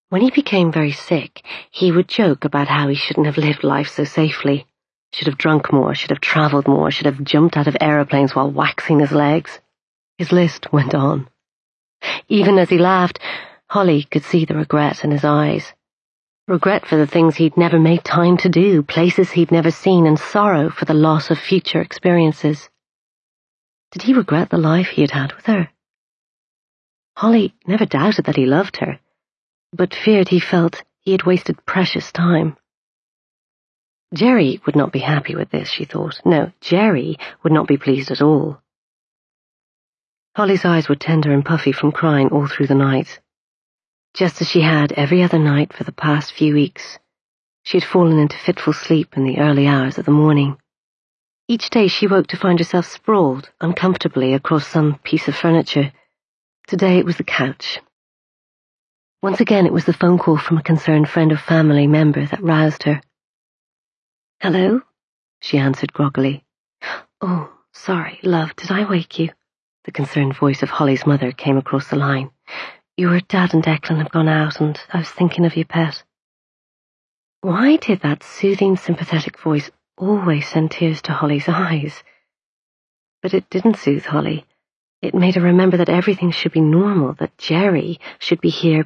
When he became very sick, he would joke about how he shouldn't have lived life so safely. Should have drunk more, should have travelled more, should have jumped out of aeroplanes while waxing his legs. His list went on. Even as he laughed, Holly could see the regret in his eyes. Regret for the things he'd never made time to do, places he'd never seen, and sorrow for the loss of future experiences. Did he regret the life he had had with her? Holly never doubted that he loved her, but feared he felt he had wasted precious time. Jerry would not be happy with this, she thought. No, Jerry would not be pleased at all. Holly's eyes were tender and puffy from crying all through the night. Just as she had every other night for the past few weeks, she had fallen into fitful sleep in the early hours of the morning. Each day she woke to find herself sprawled uncomfortably across some piece of furniture. Today it was the couch. Once again it was the phone call from a concerned friend or family member that roused her. "Hello?" she answered groggily. "Oh, sorry, love, did I wake you?" The concerned voice of Holly's mother came across the line. "Your dad and Declan have gone out, and I was thinking of your pet." Why did that soothing, sympathetic voice always send tears to Holly's eyes? But it didn't soothe Holly. It made her remember that everything should be normal, that Jerry should be here